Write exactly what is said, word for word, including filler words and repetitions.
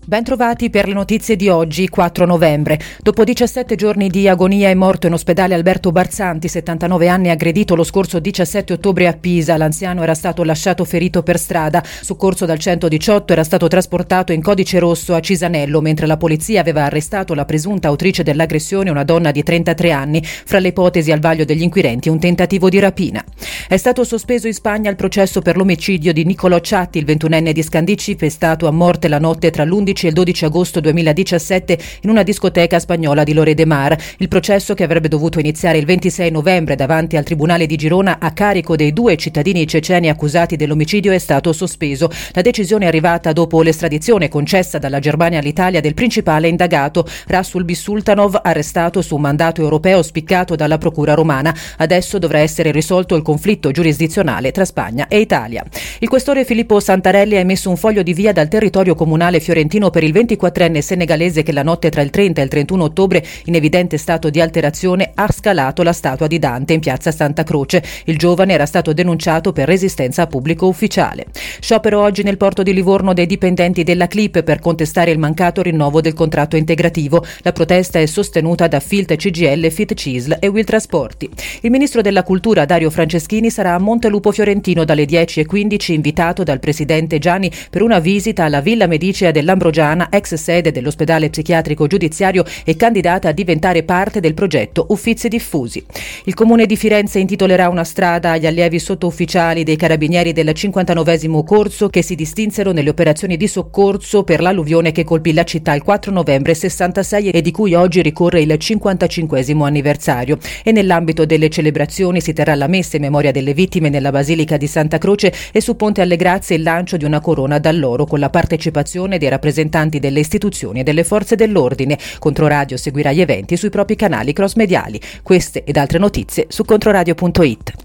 Bentrovati per le notizie di oggi, quattro novembre. Dopo diciassette giorni di agonia è morto in ospedale Alberto Barzanti, settantanove anni, aggredito lo scorso diciassette ottobre a Pisa. L'anziano era stato lasciato ferito per strada. Soccorso dal centodiciotto, era stato trasportato in codice rosso a Cisanello, mentre la polizia aveva arrestato la presunta autrice dell'aggressione, una donna di trentatré anni. Fra le ipotesi al vaglio degli inquirenti un tentativo di rapina. È stato sospeso in Spagna il processo per l'omicidio di Nicolò Ciatti, il ventunenne di Scandicci, pestato a morte la notte tra l'undici e il dodici agosto duemiladiciassette in una discoteca spagnola di Lloret de Mar. Il processo, che avrebbe dovuto iniziare il ventisei novembre davanti al Tribunale di Girona a carico dei due cittadini ceceni accusati dell'omicidio, è stato sospeso. La decisione è arrivata dopo l'estradizione concessa dalla Germania all'Italia del principale indagato, Rasul Bisultanov, arrestato su un mandato europeo spiccato dalla procura romana. Adesso dovrà essere risolto il conflitto giurisdizionale tra Spagna e Italia. Il questore Filippo Santarelli ha emesso un foglio di via dal territorio comunale fiorentino per il ventiquattrenne senegalese che la notte tra il trenta e il trentuno ottobre, in evidente stato di alterazione, ha scalato la statua di Dante in piazza Santa Croce. Il giovane era stato denunciato per resistenza a pubblico ufficiale. Sciopero oggi nel porto di Livorno dei dipendenti della Clip per contestare il mancato rinnovo del contratto integrativo. La protesta è sostenuta da Filt C G L, Fit Cisl e Will Trasporti. Il ministro della Cultura Dario Franceschini sarà a Montelupo Fiorentino dalle dieci e quindici, invitato dal presidente Gianni per una visita alla Villa Medicea dell'Ambrogiana, ex sede dell'ospedale psichiatrico giudiziario e candidata a diventare parte del progetto Uffizi Diffusi. Il comune di Firenze intitolerà una strada agli allievi sottufficiali dei carabinieri del cinquantanovesimo corso che si distinsero nelle operazioni di soccorso per l'alluvione che colpì la città il quattro novembre sessantasei e di cui oggi ricorre il cinquantacinquesimo anniversario. E nell'ambito delle celebrazioni si terrà la messa in memoria delle vittime nella Basilica di Santa Croce e su Ponte alle Grazie il lancio di una corona d'alloro con la partecipazione dei rappresentanti delle istituzioni e delle forze dell'ordine. Controradio seguirà gli eventi sui propri canali cross mediali. Queste ed altre notizie su controradio punto it.